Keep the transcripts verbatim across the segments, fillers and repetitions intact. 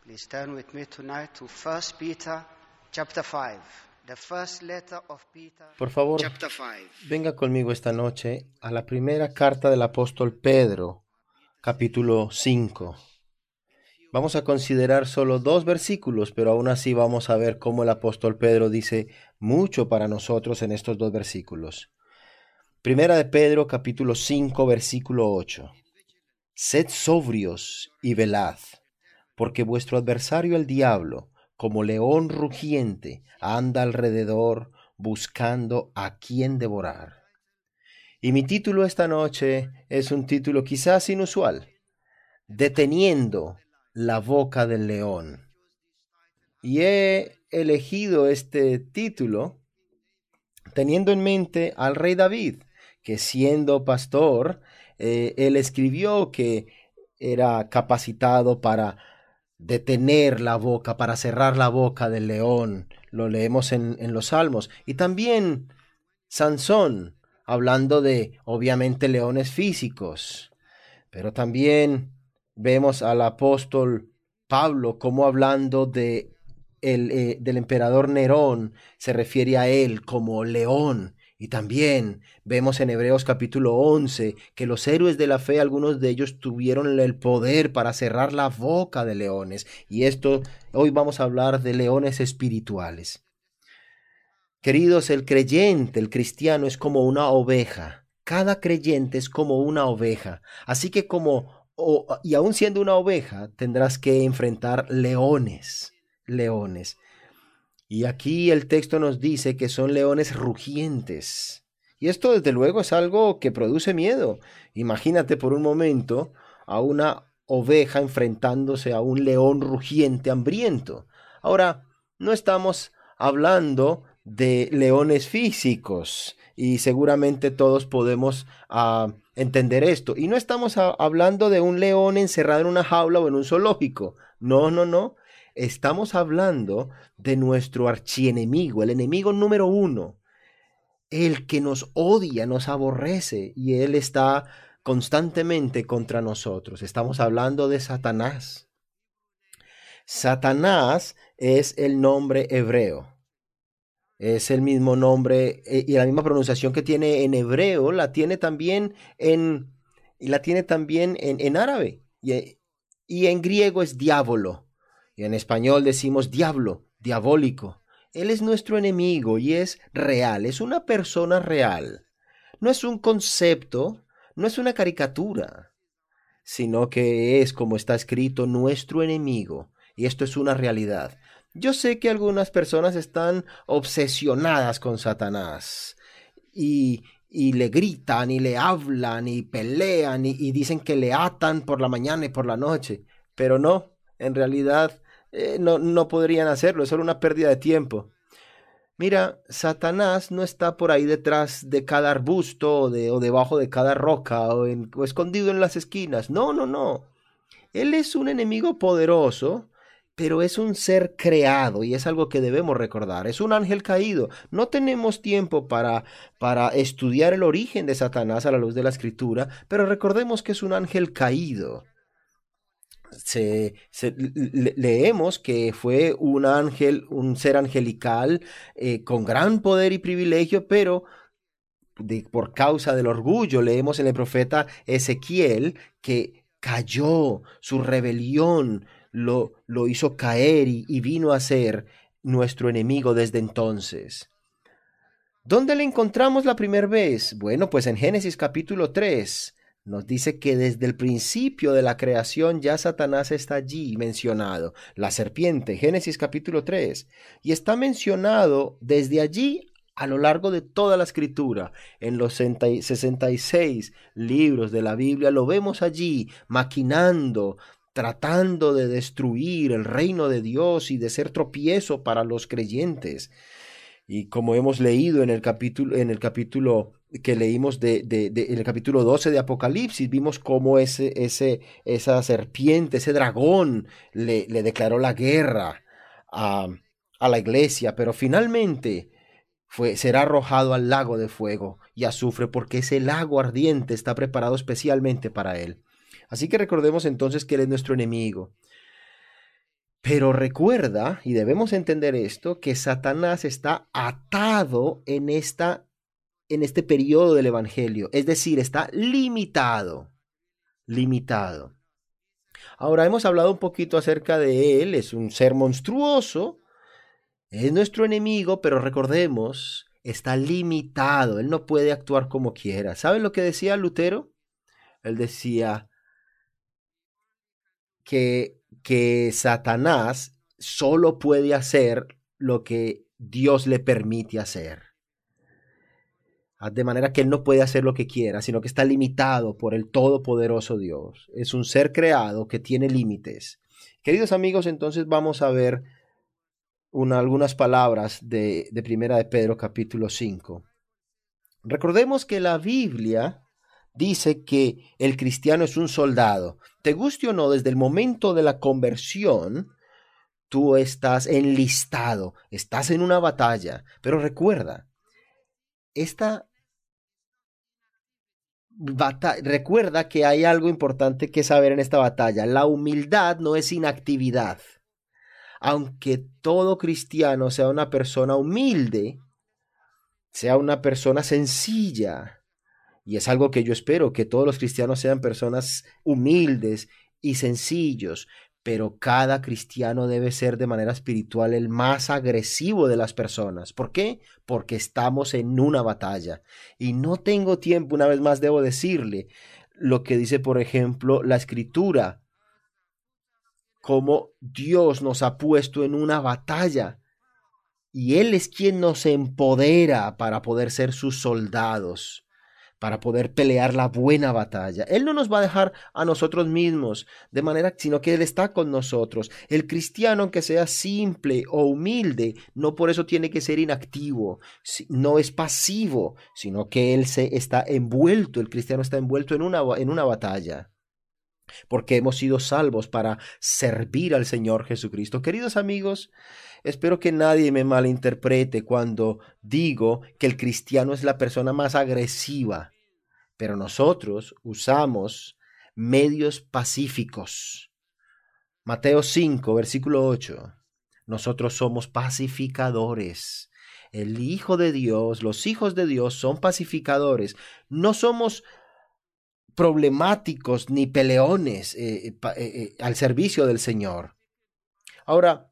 Please turn with me tonight to First Peter chapter five. The first letter of Peter. Por favor, Chapter five. venga conmigo esta noche a la primera carta del apóstol Pedro, capítulo cinco. Vamos a considerar solo dos versículos, pero aún así vamos a ver cómo el apóstol Pedro dice mucho para nosotros en estos dos versículos. Primera de Pedro, capítulo cinco, versículo ocho. Sed sobrios y velad, porque vuestro adversario el diablo, como león rugiente, anda alrededor buscando a quien devorar. Y mi título esta noche es un título quizás inusual: Deteniendo la boca del león. Y he elegido este título teniendo en mente al rey David, que siendo pastor, eh, él escribió que era capacitado para detener la boca, para cerrar la boca del león. Lo leemos en, en los Salmos. Y también Sansón, hablando de, obviamente, leones físicos. Pero también vemos al apóstol Pablo como hablando de el, eh, del emperador Nerón, se refiere a él como león. Y también vemos en Hebreos capítulo once que los héroes de la fe, algunos de ellos tuvieron el poder para cerrar la boca de leones. Y esto, hoy vamos a hablar de leones espirituales. Queridos, el creyente, el cristiano es como una oveja. Cada creyente es como una oveja. Así que como, o, y aún siendo una oveja, tendrás que enfrentar leones, leones. Y aquí el texto nos dice que son leones rugientes. Y esto desde luego es algo que produce miedo. Imagínate por un momento a una oveja enfrentándose a un león rugiente hambriento. Ahora, no estamos hablando de leones físicos y seguramente todos podemos uh, entender esto. Y no estamos a, hablando de un león encerrado en una jaula o en un zoológico. No, no, no. Estamos hablando de nuestro archienemigo, el enemigo número uno, el que nos odia, nos aborrece, y él está constantemente contra nosotros. Estamos hablando de Satanás. Satanás es el nombre hebreo. Es el mismo nombre eh, y la misma pronunciación que tiene en hebreo, la tiene también en, la tiene también en, en árabe. Y, y en griego es diablo. Y en español decimos diablo, diabólico. Él es nuestro enemigo y es real, es una persona real. No es un concepto, no es una caricatura, sino que es, como está escrito, nuestro enemigo. Y esto es una realidad. Yo sé que algunas personas están obsesionadas con Satanás y, y le gritan y le hablan y pelean y, y dicen que le atan por la mañana y por la noche. Pero no, en realidad eh, no, no podrían hacerlo, es solo una pérdida de tiempo. Mira, Satanás no está por ahí detrás de cada arbusto o, de, o debajo de cada roca o, en, o escondido en las esquinas. No, no, no. Él es un enemigo poderoso, pero es un ser creado y es algo que debemos recordar. Es un ángel caído. No tenemos tiempo para, para estudiar el origen de Satanás a la luz de la Escritura, pero recordemos que es un ángel caído. Se, se, le, leemos que fue un ángel, un ser angelical eh, con gran poder y privilegio, pero de, por causa del orgullo, leemos en el profeta Ezequiel que cayó, su rebelión lo, lo hizo caer y, y vino a ser nuestro enemigo desde entonces. ¿Dónde le encontramos la primera vez? Bueno, pues en Génesis capítulo tres. Nos dice que desde el principio de la creación ya Satanás está allí mencionado, la serpiente, Génesis capítulo tres, y está mencionado desde allí a lo largo de toda la escritura. En los sesenta y seis libros de la Biblia lo vemos allí maquinando, tratando de destruir el reino de Dios y de ser tropiezo para los creyentes. Y como hemos leído en el capítulo, en el capítulo que leímos de, de, de, en el capítulo doce de Apocalipsis, vimos cómo ese, ese, esa serpiente, ese dragón, le, le declaró la guerra a, a la iglesia, pero finalmente fue, será arrojado al lago de fuego y azufre, porque ese lago ardiente está preparado especialmente para él. Así que recordemos entonces que él es nuestro enemigo. Pero recuerda, y debemos entender esto, que Satanás está atado en, esta, en este periodo del Evangelio, es decir, está limitado, limitado. Ahora hemos hablado un poquito acerca de él, es un ser monstruoso, es nuestro enemigo, pero recordemos, está limitado, él no puede actuar como quiera. ¿Saben lo que decía Lutero? Él decía que, que Satanás solo puede hacer lo que Dios le permite hacer. De manera que él no puede hacer lo que quiera, sino que está limitado por el todopoderoso Dios. Es un ser creado que tiene límites. Queridos amigos, entonces vamos a ver una, algunas palabras de, de Primera de Pedro capítulo cinco. Recordemos que la Biblia dice que el cristiano es un soldado. Te guste o no, desde el momento de la conversión, tú estás enlistado, estás en una batalla. Pero recuerda, esta batalla, recuerda que hay algo importante que saber en esta batalla. La humildad no es inactividad. Aunque todo cristiano sea una persona humilde, sea una persona sencilla, y es algo que yo espero, que todos los cristianos sean personas humildes y sencillos, pero cada cristiano debe ser de manera espiritual el más agresivo de las personas. ¿Por qué? Porque estamos en una batalla. Y no tengo tiempo, una vez más debo decirle lo que dice, por ejemplo, la Escritura, cómo Dios nos ha puesto en una batalla. Y Él es quien nos empodera para poder ser sus soldados, para poder pelear la buena batalla. Él no nos va a dejar a nosotros mismos, de manera, sino que Él está con nosotros. El cristiano, aunque sea simple o humilde, no por eso tiene que ser inactivo, no es pasivo, sino que Él se está envuelto, el cristiano está envuelto en una, en una batalla, porque hemos sido salvos para servir al Señor Jesucristo. Queridos amigos, espero que nadie me malinterprete cuando digo que el cristiano es la persona más agresiva, pero nosotros usamos medios pacíficos. Mateo cinco, versículo ocho. Nosotros somos pacificadores. El Hijo de Dios, los hijos de Dios son pacificadores. No somos problemáticos ni peleones eh, eh, eh, al servicio del Señor. Ahora,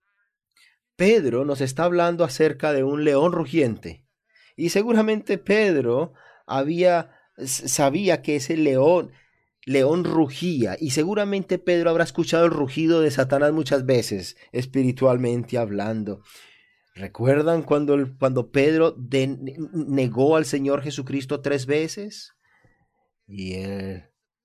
Pedro nos está hablando acerca de un león rugiente. Y seguramente Pedro había, sabía que ese león, león rugía. Y seguramente Pedro habrá escuchado el rugido de Satanás muchas veces, espiritualmente hablando. ¿Recuerdan cuando, el, cuando Pedro de, negó al Señor Jesucristo tres veces? Y él...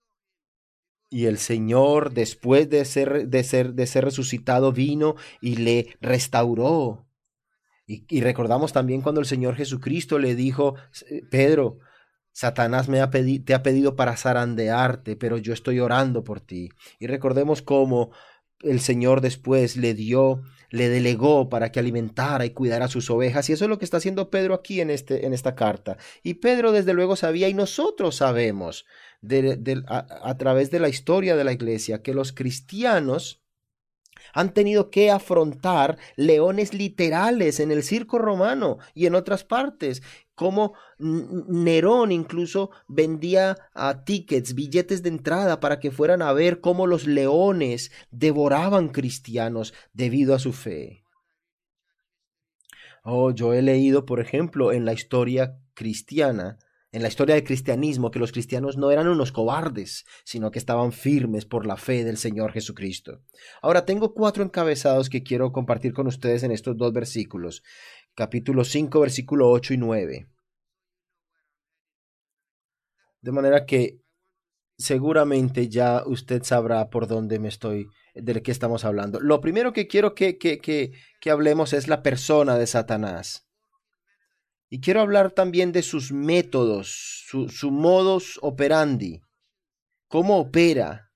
Y el Señor, después de ser, de ser, de ser resucitado, vino y le restauró. Y, y recordamos también cuando el Señor Jesucristo le dijo, Pedro, Satanás me ha pedi- te ha pedido para zarandearte, pero yo estoy orando por ti. Y recordemos cómo el Señor después le dio, le delegó para que alimentara y cuidara sus ovejas. Y eso es lo que está haciendo Pedro aquí en, este, en esta carta. Y Pedro desde luego sabía, y nosotros sabemos, de, de, a, a través de la historia de la iglesia, que los cristianos han tenido que afrontar leones literales en el circo romano y en otras partes, como Nerón incluso vendía a tickets, billetes de entrada para que fueran a ver cómo los leones devoraban cristianos debido a su fe. Oh, yo he leído, por ejemplo, en la historia cristiana, en la historia del cristianismo, que los cristianos no eran unos cobardes, sino que estaban firmes por la fe del Señor Jesucristo. Ahora tengo cuatro encabezados que quiero compartir con ustedes en estos dos versículos. Capítulo cinco, versículo ocho y nueve. De manera que seguramente ya usted sabrá por dónde me estoy, de qué estamos hablando. Lo primero que quiero que, que, que, que hablemos es la persona de Satanás. Y quiero hablar también de sus métodos, su, su modus operandi, cómo opera.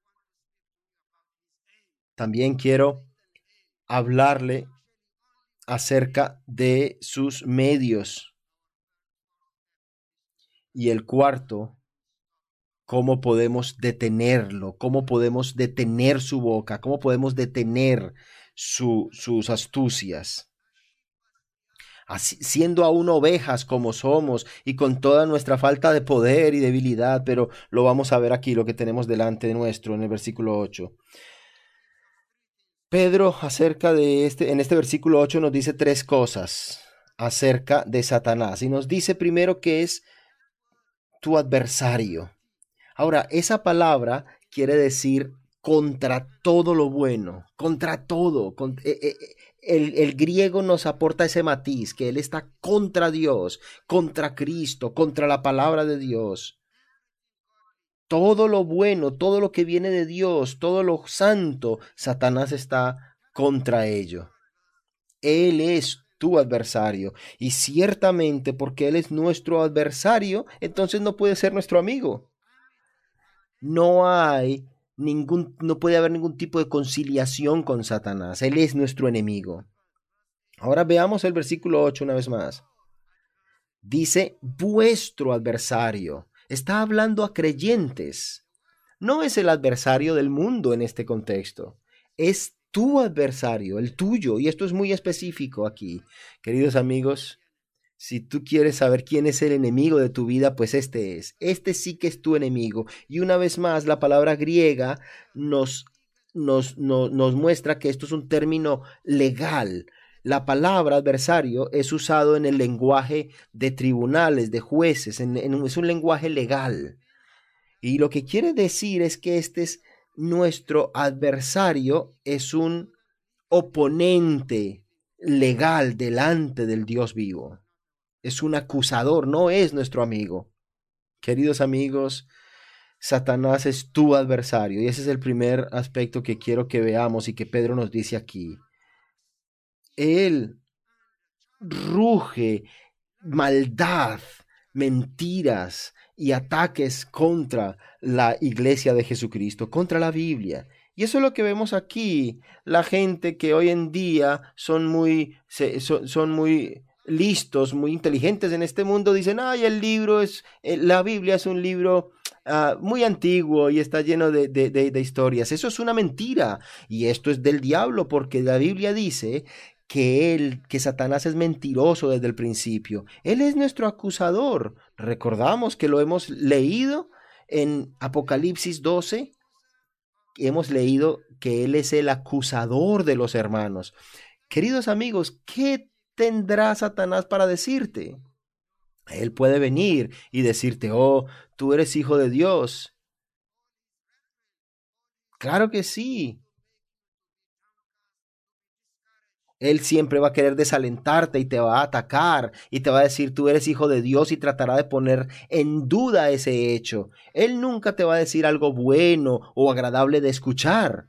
También quiero hablarle acerca de sus medios. Y el cuarto, cómo podemos detenerlo, cómo podemos detener su boca, cómo podemos detener su, sus astucias. Así, siendo aún ovejas como somos y con toda nuestra falta de poder y debilidad, pero lo vamos a ver aquí, lo que tenemos delante de nuestro en el versículo ocho. Pedro, acerca de este, en este versículo ocho nos dice tres cosas acerca de Satanás, y nos dice primero que es tu adversario. Ahora, esa palabra quiere decir contra todo lo bueno, contra todo. Con, eh, eh, el, el griego nos aporta ese matiz, que él está contra Dios, contra Cristo, contra la palabra de Dios. Todo lo bueno, todo lo que viene de Dios, todo lo santo, Satanás está contra ello. Él es tu adversario, y ciertamente porque Él es nuestro adversario, entonces no puede ser nuestro amigo. No hay ningún, no puede haber ningún tipo de conciliación con Satanás. Él es nuestro enemigo. Ahora veamos el versículo ocho una vez más. Dice, vuestro adversario. Está hablando a creyentes. No es el adversario del mundo en este contexto. Es tu adversario, el tuyo. Y esto es muy específico aquí. Queridos amigos, si tú quieres saber quién es el enemigo de tu vida, pues este es. Este sí que es tu enemigo. Y una vez más, la palabra griega nos, nos, nos, nos muestra que esto es un término legal. La palabra adversario es usado en el lenguaje de tribunales, de jueces, en, en, es un lenguaje legal. Y lo que quiere decir es que este es nuestro adversario, es un oponente legal delante del Dios vivo. Es un acusador, no es nuestro amigo. Queridos amigos, Satanás es tu adversario, y ese es el primer aspecto que quiero que veamos y que Pedro nos dice aquí. Él ruge maldad, mentiras y ataques contra la iglesia de Jesucristo, contra la Biblia. Y eso es lo que vemos aquí. La gente que hoy en día son muy, son, son muy listos, muy inteligentes en este mundo, dicen, ay, el libro es, la Biblia es un libro uh, muy antiguo y está lleno de, de, de, de historias. Eso es una mentira, y esto es del diablo, porque la Biblia dice que él, que Satanás es mentiroso desde el principio. Él es nuestro acusador. Recordamos que lo hemos leído en Apocalipsis doce. Hemos leído que él es el acusador de los hermanos. Queridos amigos, ¿qué tendrá Satanás para decirte? Él puede venir y decirte, oh, tú eres hijo de Dios. Claro que sí. Él siempre va a querer desalentarte y te va a atacar y te va a decir tú eres hijo de Dios y tratará de poner en duda ese hecho. Él nunca te va a decir algo bueno o agradable de escuchar.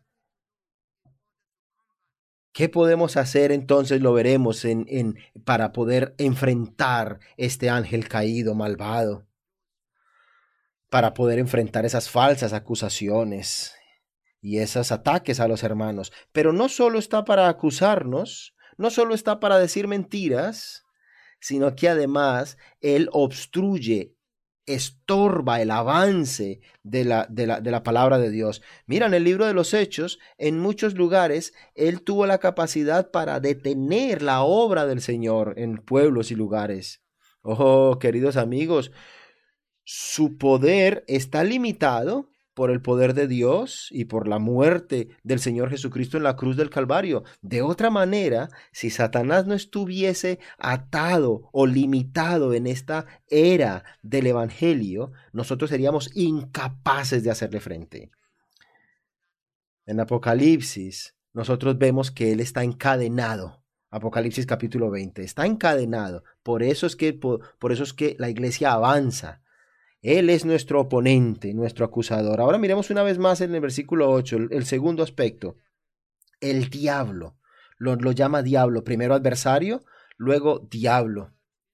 ¿Qué podemos hacer entonces? Lo veremos en, en, para poder enfrentar este ángel caído, malvado. Para poder enfrentar esas falsas acusaciones y esos ataques a los hermanos. Pero no solo está para acusarnos, no solo está para decir mentiras, sino que además él obstruye, estorba el avance de la, de la, de la palabra de Dios. Mira, en el libro de los Hechos, en muchos lugares, él tuvo la capacidad para detener la obra del Señor en pueblos y lugares. Oh, queridos amigos, su poder está limitado por el poder de Dios y por la muerte del Señor Jesucristo en la cruz del Calvario. De otra manera, si Satanás no estuviese atado o limitado en esta era del Evangelio, nosotros seríamos incapaces de hacerle frente. En Apocalipsis, nosotros vemos que él está encadenado. Apocalipsis capítulo veinte, está encadenado. Por eso es que, por, por eso es que la iglesia avanza. Él es nuestro oponente, nuestro acusador. Ahora miremos una vez más en el versículo ocho, el, el segundo aspecto. El diablo. Lo, lo llama diablo. Primero adversario, luego diablo.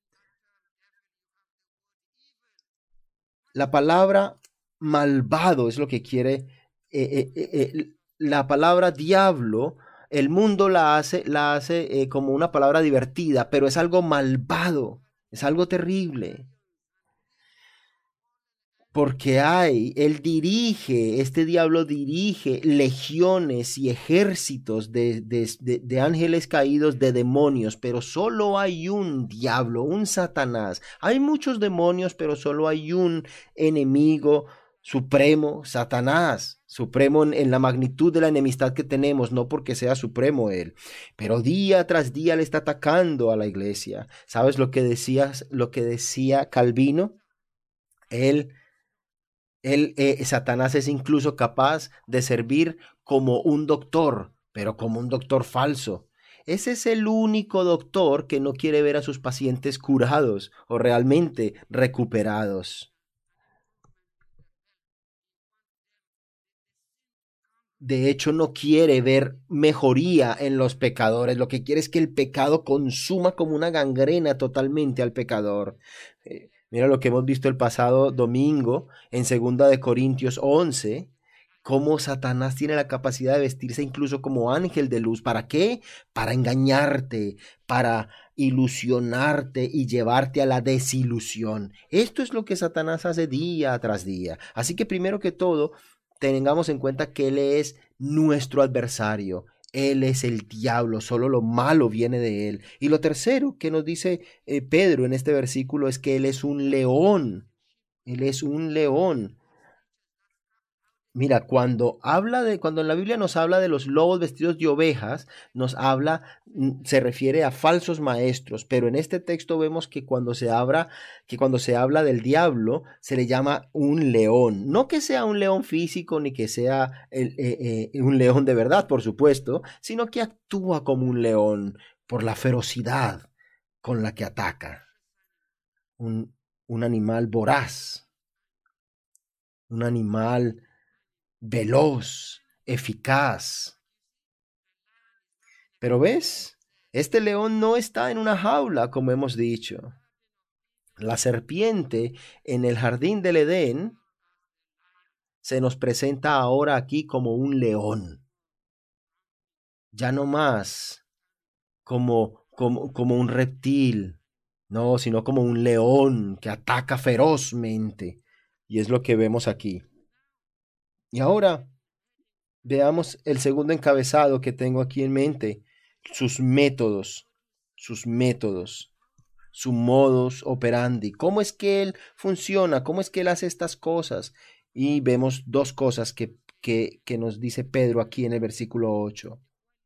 La palabra malvado es lo que quiere. Eh, eh, eh, la palabra diablo, el mundo la hace, la hace eh, como una palabra divertida, pero es algo malvado, es algo terrible. Porque hay, él dirige, este diablo dirige legiones y ejércitos de, de, de, de ángeles caídos, de demonios, pero solo hay un diablo, un Satanás. Hay muchos demonios, pero solo hay un enemigo supremo, Satanás. Supremo en, en la magnitud de la enemistad que tenemos, no porque sea supremo él, pero día tras día le está atacando a la iglesia. ¿Sabes lo que decías, lo que decía Calvino? Él Él, eh, Satanás es incluso capaz de servir como un doctor, pero como un doctor falso. Ese es el único doctor que no quiere ver a sus pacientes curados o realmente recuperados. De hecho, no quiere ver mejoría en los pecadores. Lo que quiere es que el pecado consuma como una gangrena totalmente al pecador. Eh, mira lo que hemos visto el pasado domingo en segunda de Corintios once, cómo Satanás tiene la capacidad de vestirse incluso como ángel de luz. ¿Para qué? Para engañarte, para ilusionarte y llevarte a la desilusión. Esto es lo que Satanás hace día tras día. Así que primero que todo, tengamos en cuenta que Él es nuestro adversario. Él es el diablo, solo lo malo viene de Él. Y lo tercero que nos dice eh, Pedro en este versículo es que Él es un león. Él es un león. Mira, cuando habla de, cuando en la Biblia nos habla de los lobos vestidos de ovejas, nos habla, mm, se refiere a falsos maestros, pero en este texto vemos que cuando se habla, que cuando se habla del diablo, se le llama un león. No que sea un león físico, ni que sea el, eh, eh, un león de verdad, por supuesto, sino que actúa como un león por la ferocidad con la que ataca. Un, un animal voraz, un animal veloz, eficaz. Pero ves, este león no está en una jaula, como hemos dicho. La serpiente en el jardín del Edén se nos presenta ahora aquí como un león. Ya no más como, como, como un reptil, no, sino como un león que ataca ferozmente. Y es lo que vemos aquí. Y ahora veamos el segundo encabezado que tengo aquí en mente, sus métodos, sus métodos, su modus operandi, cómo es que él funciona, cómo es que él hace estas cosas. Y vemos dos cosas que, que, que nos dice Pedro aquí en el versículo ocho.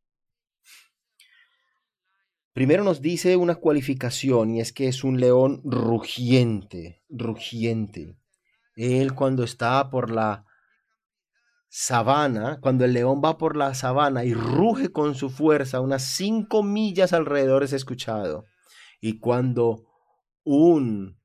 Primero nos dice una cualificación y es que es un león rugiente, rugiente. Él cuando está por la sabana, cuando el león va por la sabana y ruge con su fuerza, unas cinco millas alrededor es escuchado. Y cuando un...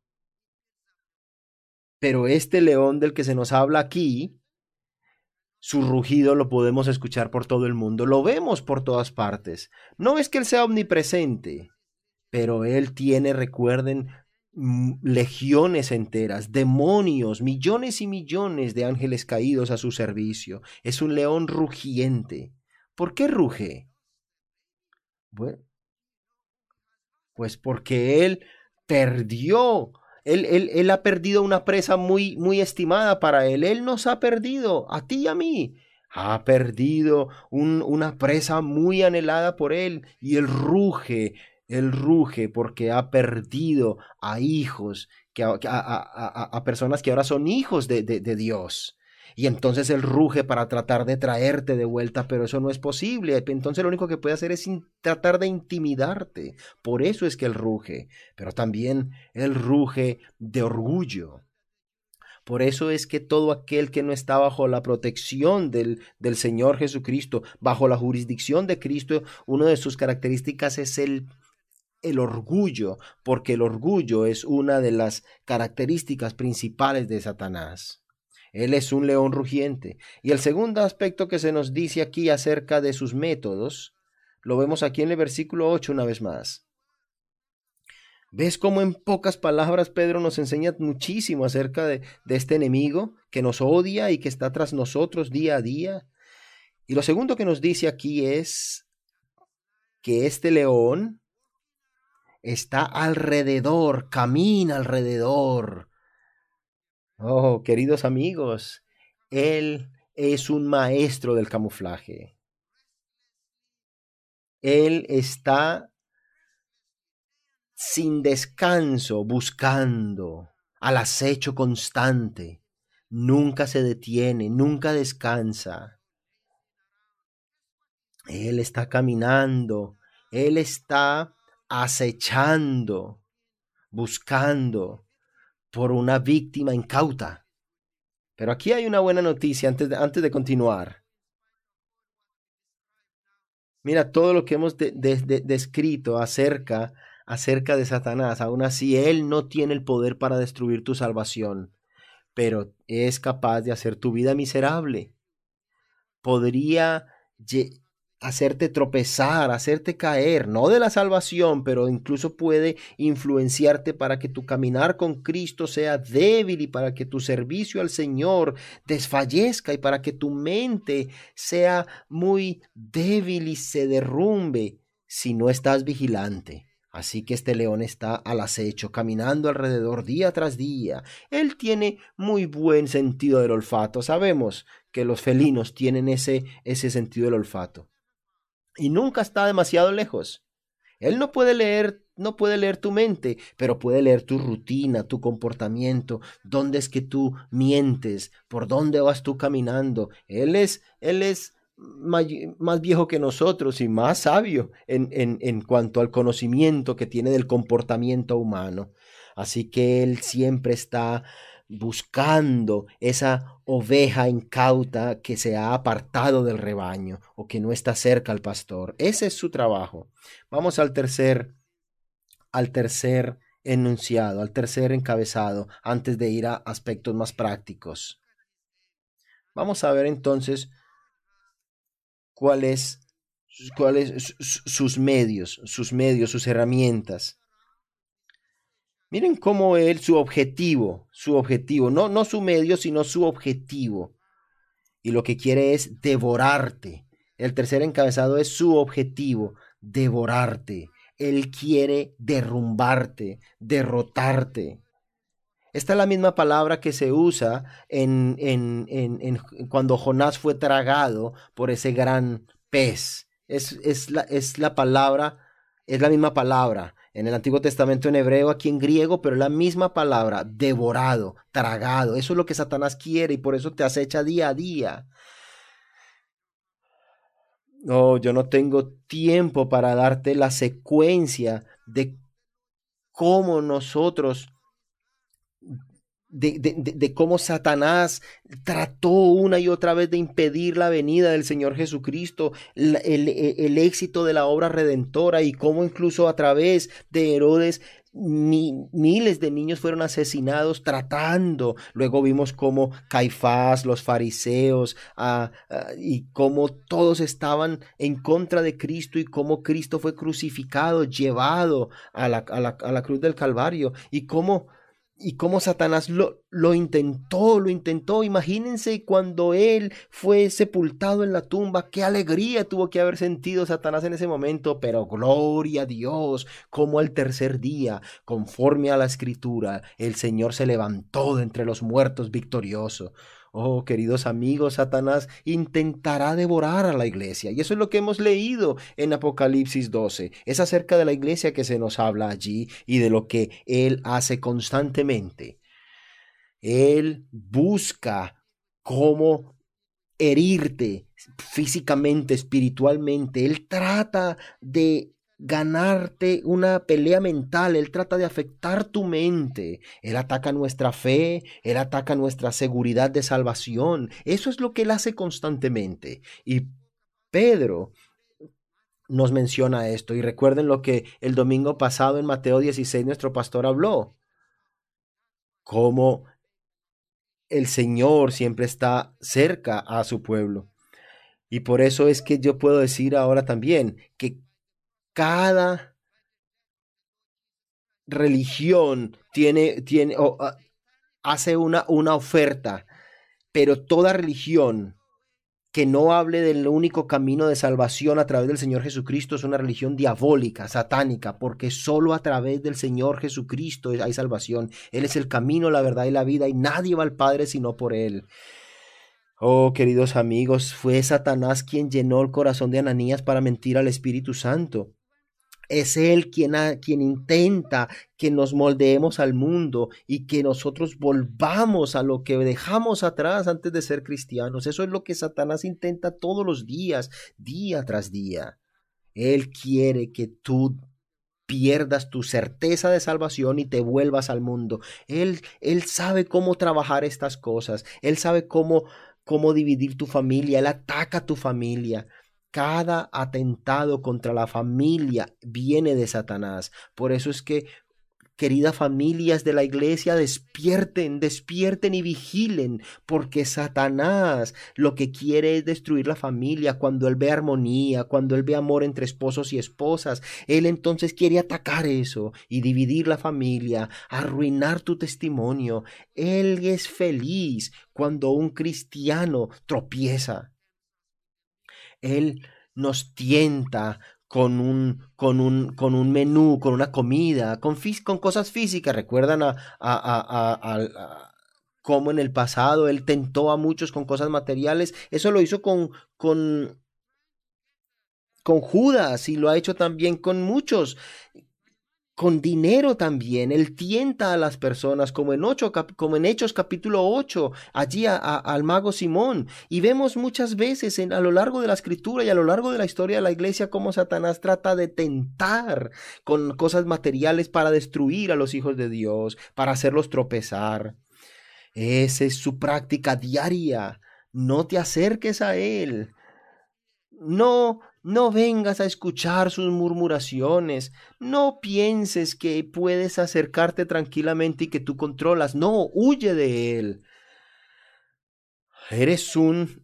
Pero este león del que se nos habla aquí, su rugido lo podemos escuchar por todo el mundo, lo vemos por todas partes. No es que él sea omnipresente, pero él tiene, recuerden, legiones enteras, demonios, millones y millones de ángeles caídos a su servicio. Es un león rugiente. ¿Por qué ruge? Bueno, pues porque él perdió. Él, él, él ha perdido una presa muy, muy estimada para él. Él nos ha perdido, a ti y a mí. Ha perdido un, una presa muy anhelada por él y él ruge, él ruge porque ha perdido a hijos, que a, a, a, a personas que ahora son hijos de, de, de Dios. Y entonces él ruge para tratar de traerte de vuelta, pero eso no es posible. Entonces lo único que puede hacer es tratar de intimidarte. Por eso es que él ruge, pero también él ruge de orgullo. Por eso es que todo aquel que no está bajo la protección del, del Señor Jesucristo, bajo la jurisdicción de Cristo, una de sus características es el, el orgullo, porque el orgullo es una de las características principales de Satanás. Él es un león rugiente. Y el segundo aspecto que se nos dice aquí acerca de sus métodos, lo vemos aquí en el versículo ocho una vez más. ¿Ves cómo en pocas palabras Pedro nos enseña muchísimo acerca de, de este enemigo que nos odia y que está tras nosotros día a día? Y lo segundo que nos dice aquí es que este león está alrededor, camina alrededor Oh, queridos amigos, Él es un maestro del camuflaje. Él está sin descanso buscando, al acecho constante. Nunca se detiene, nunca descansa. Él está caminando, Él está acechando, buscando por una víctima incauta. Pero aquí hay una buena noticia antes de, antes de continuar. Mira todo lo que hemos de, de, de, descrito acerca, acerca de Satanás. Aún así, él no tiene el poder para destruir tu salvación, pero es capaz de hacer tu vida miserable. Podría hacerte tropezar, hacerte caer, no de la salvación, pero incluso puede influenciarte para que tu caminar con Cristo sea débil y para que tu servicio al Señor desfallezca y para que tu mente sea muy débil y se derrumbe si no estás vigilante. Así que este león está al acecho, caminando alrededor día tras día. Él tiene muy buen sentido del olfato. Sabemos que los felinos tienen ese, ese sentido del olfato. Y nunca está demasiado lejos. Él no puede leer, no puede leer tu mente, pero puede leer tu rutina, tu comportamiento, dónde es que tú mientes, por dónde vas tú caminando. Él es, él es más viejo que nosotros y más sabio en, en, en cuanto al conocimiento que tiene del comportamiento humano. Así que él siempre está buscando esa oveja incauta que se ha apartado del rebaño o que no está cerca al pastor. Ese es su trabajo. Vamos al tercer, al tercer enunciado, al tercer encabezado, antes de ir a aspectos más prácticos. Vamos a ver entonces cuáles cuáles sus medios, sus medios, sus herramientas. Miren cómo él, su objetivo, su objetivo, no, no su medio, sino su objetivo. Y lo que quiere es devorarte. El tercer encabezado es su objetivo, devorarte. Él quiere derrumbarte, derrotarte. Esta es la misma palabra que se usa en, en, en, en cuando Jonás fue tragado por ese gran pez. Es, es, la, es la palabra, es la misma palabra en el Antiguo Testamento en hebreo, aquí en griego, pero es la misma palabra, devorado, tragado. Eso es lo que Satanás quiere y por eso te acecha día a día. No, yo no tengo tiempo para darte la secuencia de cómo nosotros De, de, de, cómo Satanás trató una y otra vez de impedir la venida del Señor Jesucristo, el, el, el éxito de la obra redentora y cómo incluso a través de Herodes mi, miles de niños fueron asesinados tratando. Luego vimos cómo Caifás, los fariseos uh, uh, y cómo todos estaban en contra de Cristo y cómo Cristo fue crucificado, llevado a la, a la, a la cruz del Calvario y cómo Y cómo Satanás lo, lo intentó, lo intentó. Imagínense cuando él fue sepultado en la tumba, qué alegría tuvo que haber sentido Satanás en ese momento. Pero gloria a Dios, como al tercer día, conforme a la escritura, el Señor se levantó de entre los muertos victorioso. Oh, queridos amigos, Satanás intentará devorar a la iglesia. Y eso es lo que hemos leído en Apocalipsis doce. Es acerca de la iglesia que se nos habla allí y de lo que él hace constantemente. Él busca cómo herirte físicamente, espiritualmente. Él trata de ganarte una pelea mental, él trata de afectar tu mente, él ataca nuestra fe, él ataca nuestra seguridad de salvación, eso es lo que él hace constantemente. Y Pedro nos menciona esto, y recuerden lo que el domingo pasado en Mateo dieciséis nuestro pastor habló, cómo el Señor siempre está cerca a su pueblo. Y por eso es que yo puedo decir ahora también que cada religión tiene, tiene o, uh, hace una, una oferta, pero toda religión que no hable del único camino de salvación a través del Señor Jesucristo es una religión diabólica, satánica, porque solo a través del Señor Jesucristo hay salvación. Él es el camino, la verdad y la vida, y nadie va al Padre sino por Él. Oh, queridos amigos, fue Satanás quien llenó el corazón de Ananías para mentir al Espíritu Santo. Es Él quien, ha, quien intenta que nos moldeemos al mundo y que nosotros volvamos a lo que dejamos atrás antes de ser cristianos. Eso es lo que Satanás intenta todos los días, día tras día. Él quiere que tú pierdas tu certeza de salvación y te vuelvas al mundo. Él, él sabe cómo trabajar estas cosas. Él sabe cómo, cómo dividir tu familia. Él ataca a tu familia. Cada atentado contra la familia viene de Satanás. Por eso es que, queridas familias de la iglesia, despierten, despierten y vigilen, porque Satanás lo que quiere es destruir la familia. Cuando él ve armonía, cuando él ve amor entre esposos y esposas, él entonces quiere atacar eso y dividir la familia, arruinar tu testimonio. Él es feliz cuando un cristiano tropieza. Él nos tienta con un, con un, con un menú, con una comida, con, con cosas físicas. ¿Recuerdan a, a, a, a, a cómo en el pasado él tentó a muchos con cosas materiales? Eso lo hizo con, con, con Judas y lo ha hecho también con muchos. Con dinero también, él tienta a las personas, como en, ocho, como en Hechos capítulo ocho, allí a, a, al mago Simón. Y vemos muchas veces en, a lo largo de la escritura y a lo largo de la historia de la iglesia cómo Satanás trata de tentar con cosas materiales para destruir a los hijos de Dios, para hacerlos tropezar. Esa es su práctica diaria. No te acerques a él. No, no vengas a escuchar sus murmuraciones. No pienses que puedes acercarte tranquilamente y que tú controlas. No, huye de él. Eres un...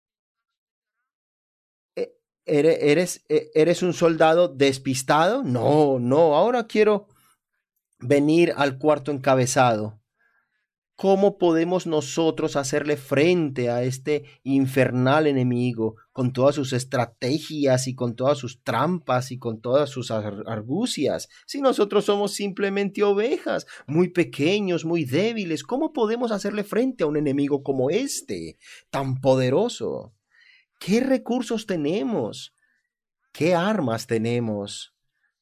¿Eres, eres, eres un soldado despistado? No, no, ahora quiero venir al cuarto encabezado. ¿Cómo podemos nosotros hacerle frente a este infernal enemigo con todas sus estrategias y con todas sus trampas y con todas sus argucias? Si nosotros somos simplemente ovejas, muy pequeños, muy débiles, ¿cómo podemos hacerle frente a un enemigo como este, tan poderoso? ¿Qué recursos tenemos? ¿Qué armas tenemos?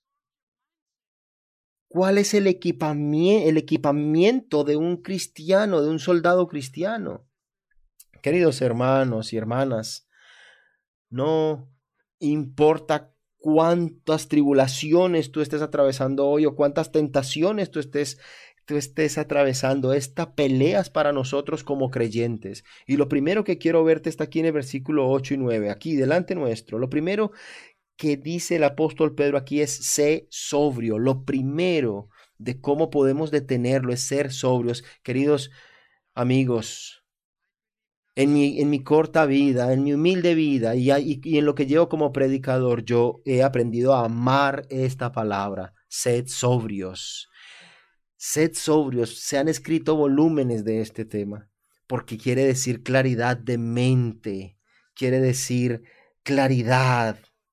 ¿Cuál es el equipamiento, el equipamiento de un cristiano, de un soldado cristiano? Queridos hermanos y hermanas, no importa cuántas tribulaciones tú estés atravesando hoy o cuántas tentaciones tú estés, tú estés atravesando, esta pelea es para nosotros como creyentes. Y lo primero que quiero verte está aquí en el versículo ocho y nueve, aquí delante nuestro. Lo primero que dice el apóstol Pedro aquí es sé sobrio. Lo primero de cómo podemos detenerlo es ser sobrios. Queridos amigos, en mi, en mi corta vida, en mi humilde vida y, y, y en lo que llevo como predicador, yo he aprendido a amar esta palabra. Sed sobrios. Sed sobrios. Se han escrito volúmenes de este tema porque quiere decir claridad de mente, quiere decir claridad,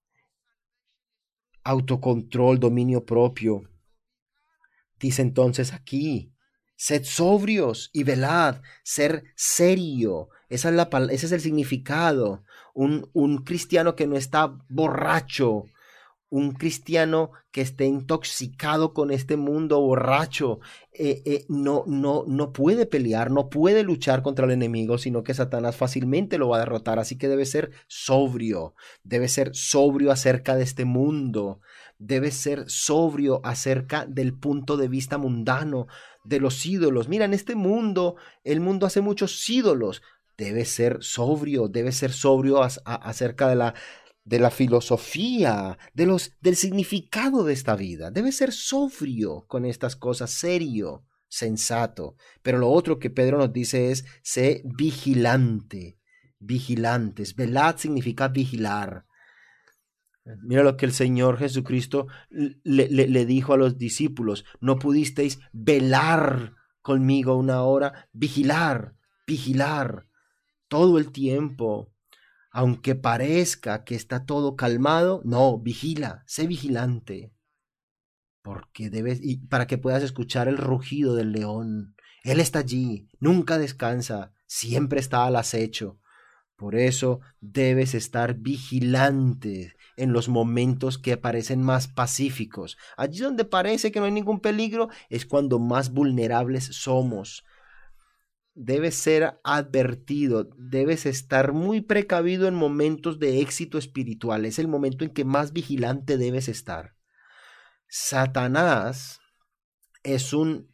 autocontrol, dominio propio. Dice entonces aquí, sed sobrios y velad, ser serio. Esa es la, ese es el significado. Un, un cristiano que no está borracho, un cristiano que esté intoxicado con este mundo borracho, eh, eh, no, no, no puede pelear, no puede luchar contra el enemigo, sino que Satanás fácilmente lo va a derrotar. Así que debe ser sobrio, debe ser sobrio acerca de este mundo, debe ser sobrio acerca del punto de vista mundano, de los ídolos. Mira, en este mundo, el mundo hace muchos ídolos. Debe ser sobrio, debe ser sobrio a, a, acerca de la de la filosofía, de los, del significado de esta vida. Debe ser sobrio con estas cosas, serio, sensato. Pero lo otro que Pedro nos dice es, sé vigilante, vigilantes. Velad significa vigilar. Mira lo que el Señor Jesucristo le, le, le dijo a los discípulos, no pudisteis velar conmigo una hora, vigilar, vigilar, todo el tiempo. Aunque parezca que está todo calmado, no, vigila, sé vigilante, porque debes, y para que puedas escuchar el rugido del león. Él está allí, nunca descansa, siempre está al acecho. Por eso debes estar vigilante en los momentos que parecen más pacíficos. Allí donde parece que no hay ningún peligro es cuando más vulnerables somos. Debes ser advertido, debes estar muy precavido en momentos de éxito espiritual. Es el momento en que más vigilante debes estar. Satanás es un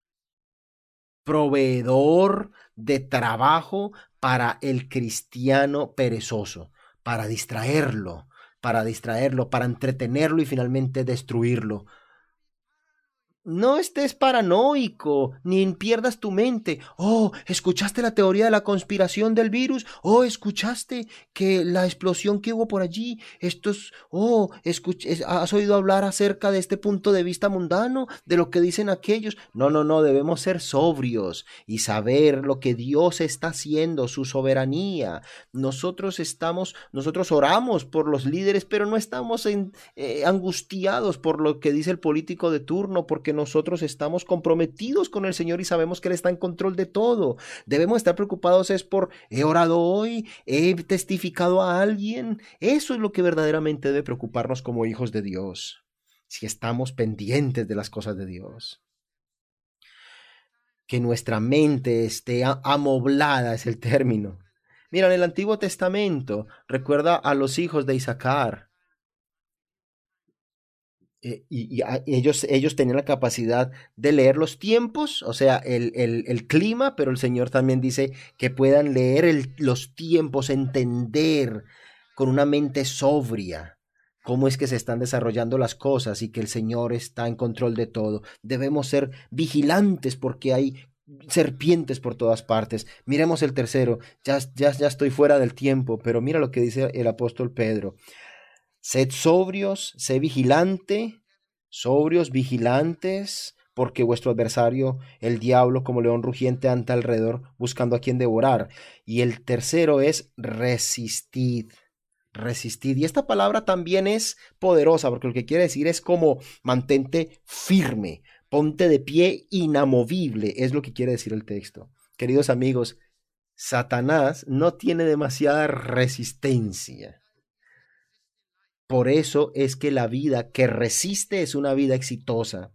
proveedor de trabajo para el cristiano perezoso, para distraerlo, para distraerlo, para entretenerlo y finalmente destruirlo. No estés paranoico, ni pierdas tu mente. Oh, ¿escuchaste la teoría de la conspiración del virus? Oh, ¿escuchaste que la explosión que hubo por allí? Estos, oh, escuch- ¿has oído hablar acerca de este punto de vista mundano? De lo que dicen aquellos. No, no, no, debemos ser sobrios y saber lo que Dios está haciendo, su soberanía. Nosotros estamos, nosotros oramos por los líderes, pero no estamos en, eh, angustiados por lo que dice el político de turno, porque nosotros estamos comprometidos con el Señor y sabemos que Él está en control de todo. Debemos estar preocupados es por, he orado hoy, he testificado a alguien. Eso es lo que verdaderamente debe preocuparnos como hijos de Dios, si estamos pendientes de las cosas de Dios. Que nuestra mente esté amoblada es el término. Mira, en el Antiguo Testamento, recuerda a los hijos de Isaacar. Eh, y, y a- ellos, ellos tenían la capacidad de leer los tiempos, o sea, el, el, el clima, pero el Señor también dice que puedan leer el- los tiempos, entender con una mente sobria cómo es que se están desarrollando las cosas y que el Señor está en control de todo. Debemos ser vigilantes porque hay serpientes por todas partes. Miremos el tercero, ya, ya, ya estoy fuera del tiempo, pero mira lo que dice el apóstol Pedro. Sed sobrios, sed vigilante, sobrios, vigilantes, porque vuestro adversario, el diablo, como león rugiente, anda alrededor buscando a quien devorar. Y el tercero es resistid, resistid. Y esta palabra también es poderosa, porque lo que quiere decir es como mantente firme, ponte de pie inamovible, es lo que quiere decir el texto. Queridos amigos, Satanás no tiene demasiada resistencia. Por eso es que la vida que resiste es una vida exitosa.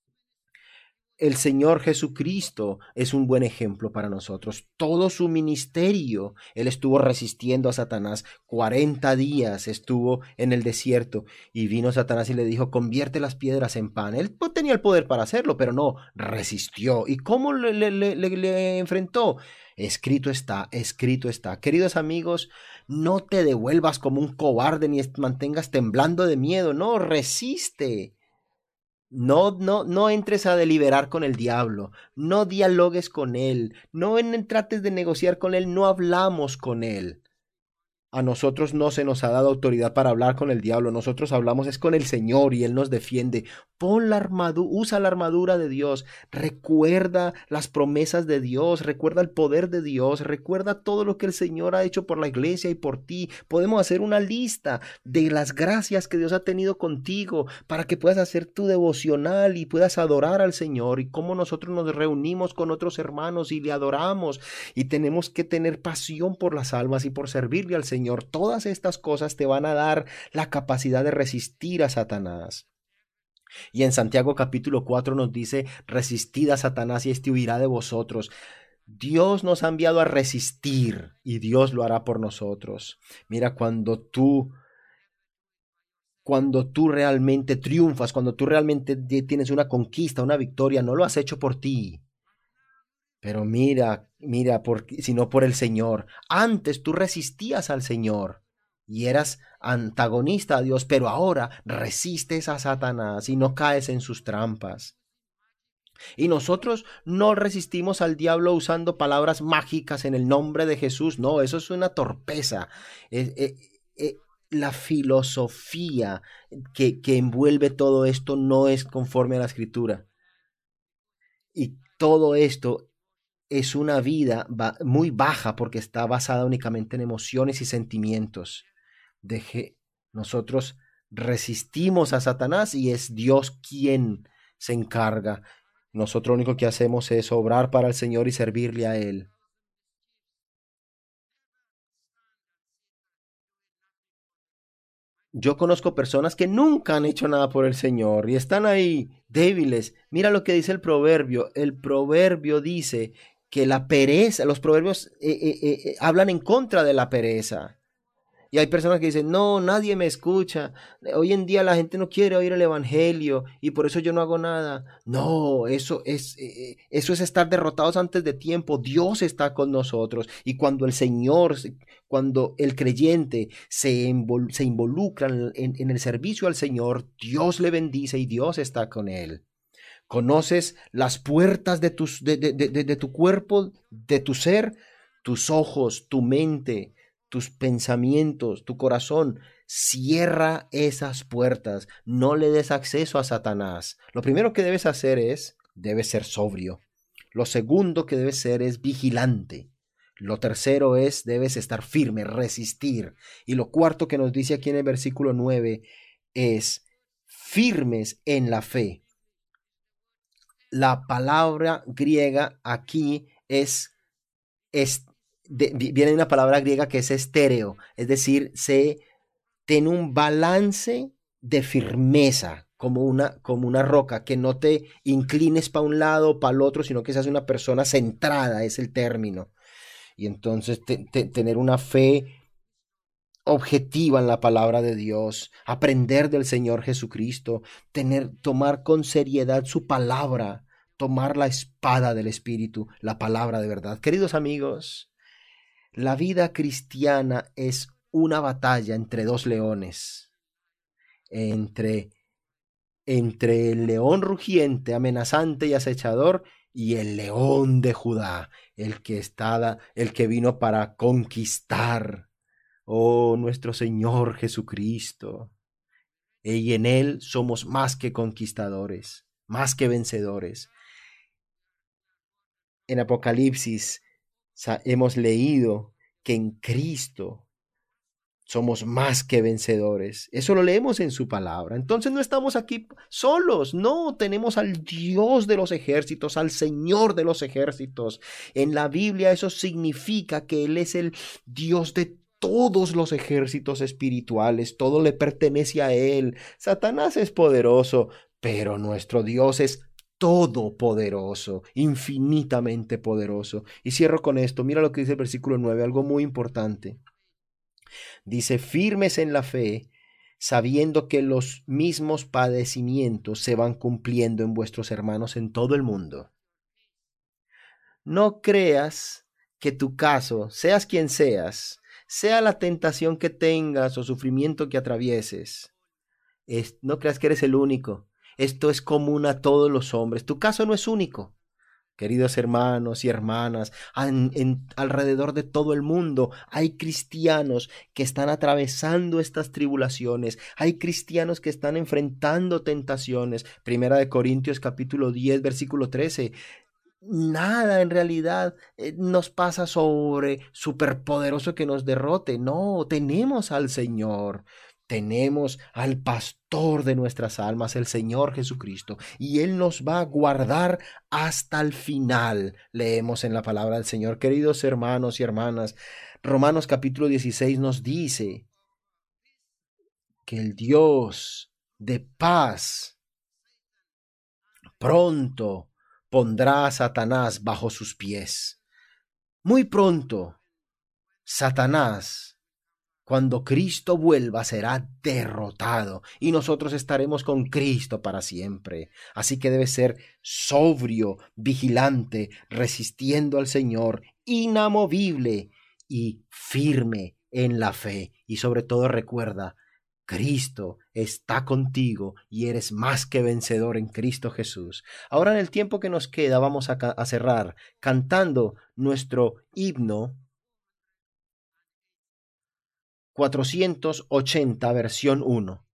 El Señor Jesucristo es un buen ejemplo para nosotros. Todo su ministerio, Él estuvo resistiendo a Satanás. cuarenta días estuvo en el desierto y vino Satanás y le dijo, convierte las piedras en pan. Él tenía el poder para hacerlo, pero no, resistió. ¿Y cómo le, le, le, le enfrentó? Escrito está, escrito está. Queridos amigos, no te devuelvas como un cobarde ni mantengas temblando de miedo. No, resiste. No, no, no entres a deliberar con el diablo, no dialogues con él, no en, trates de negociar con él, no hablamos con él. A nosotros no se nos ha dado autoridad para hablar con el diablo, nosotros hablamos es con el Señor y Él nos defiende. Pon la armadura, usa la armadura de Dios, recuerda las promesas de Dios, recuerda el poder de Dios, recuerda todo lo que el Señor ha hecho por la iglesia y por ti. Podemos hacer una lista de las gracias que Dios ha tenido contigo para que puedas hacer tu devocional y puedas adorar al Señor y cómo nosotros nos reunimos con otros hermanos y le adoramos y tenemos que tener pasión por las almas y por servirle al Señor. Señor, todas estas cosas te van a dar la capacidad de resistir a Satanás. Y en Santiago capítulo cuatro nos dice, resistid a Satanás y éste huirá de vosotros. Dios nos ha enviado a resistir y Dios lo hará por nosotros. Mira, cuando tú, cuando tú realmente triunfas, cuando tú realmente tienes una conquista, una victoria, no lo has hecho por ti. Pero mira, mira, por, sino por el Señor. Antes tú resistías al Señor y eras antagonista a Dios, pero ahora resistes a Satanás y no caes en sus trampas. Y nosotros no resistimos al diablo usando palabras mágicas en el nombre de Jesús. No, eso es una torpeza. Eh, eh, eh, la filosofía que, que envuelve todo esto no es conforme a la Escritura. Y todo esto es una vida ba- muy baja porque está basada únicamente en emociones y sentimientos. Deje, nosotros resistimos a Satanás y es Dios quien se encarga. Nosotros lo único que hacemos es obrar para el Señor y servirle a Él. Yo conozco personas que nunca han hecho nada por el Señor y están ahí débiles. Mira lo que dice el proverbio. El proverbio dice que la pereza, los proverbios eh, eh, eh, eh, hablan en contra de la pereza. Y hay personas que dicen, no, nadie me escucha. Hoy en día la gente no quiere oír el evangelio y por eso yo no hago nada. No, eso es, eh, eso es estar derrotados antes de tiempo. Dios está con nosotros. Y cuando el Señor, cuando el creyente se, invol se involucra en, en, en el servicio al Señor, Dios le bendice y Dios está con él. Conoces las puertas de, tus, de, de, de, de tu cuerpo, de tu ser, tus ojos, tu mente, tus pensamientos, tu corazón. Cierra esas puertas. No le des acceso a Satanás. Lo primero que debes hacer es, debes ser sobrio. Lo segundo que debes ser es vigilante. Lo tercero es, debes estar firme, resistir. Y lo cuarto que nos dice aquí en el versículo nueve es, firmes en la fe. La palabra griega aquí es, es de, viene de una palabra griega que es estéreo, es decir, se tiene un balance de firmeza, como una, como una roca, que no te inclines para un lado o para el otro, sino que seas una persona centrada, es el término. Y entonces te, te, tener una fe objetiva en la palabra de Dios, aprender del Señor Jesucristo, tener, tomar con seriedad su palabra, tomar la espada del Espíritu, la palabra de verdad. Queridos amigos, la vida cristiana es una batalla entre dos leones, entre, entre el león rugiente, amenazante y acechador, y el león de Judá, el que está, el que vino para conquistar. Oh, nuestro Señor Jesucristo. Y en Él somos más que conquistadores, más que vencedores. En Apocalipsis hemos leído que en Cristo somos más que vencedores. Eso lo leemos en su palabra. Entonces no estamos aquí solos, no, tenemos al Dios de los ejércitos, al Señor de los ejércitos. En la Biblia eso significa que Él es el Dios de todos los ejércitos espirituales, todo le pertenece a Él. Satanás es poderoso, pero nuestro Dios es todopoderoso, infinitamente poderoso. Y cierro con esto, mira lo que dice el versículo nueve, algo muy importante. Dice, firmes en la fe, sabiendo que los mismos padecimientos se van cumpliendo en vuestros hermanos en todo el mundo. No creas que tu caso, seas quien seas, sea la tentación que tengas o sufrimiento que atravieses, es, no creas que eres el único. Esto es común a todos los hombres. Tu caso no es único. Queridos hermanos y hermanas, en, en, alrededor de todo el mundo hay cristianos que están atravesando estas tribulaciones, hay cristianos que están enfrentando tentaciones. Primera de Corintios capítulo diez, versículo trece. Nada en realidad eh, nos pasa sobre superpoderoso que nos derrote. No, tenemos al Señor. Tenemos al pastor de nuestras almas, el Señor Jesucristo, y Él nos va a guardar hasta el final. Leemos en la palabra del Señor. Queridos hermanos y hermanas, Romanos capítulo dieciséis nos dice que el Dios de paz pronto pondrá a Satanás bajo sus pies. Muy pronto, Satanás, cuando Cristo vuelva, será derrotado y nosotros estaremos con Cristo para siempre. Así que debe ser sobrio, vigilante, resistiendo al Señor, inamovible y firme en la fe. Y sobre todo recuerda, Cristo está contigo y eres más que vencedor en Cristo Jesús. Ahora en el tiempo que nos queda vamos a, a cerrar cantando nuestro himno cuatrocientos ochenta, versión uno.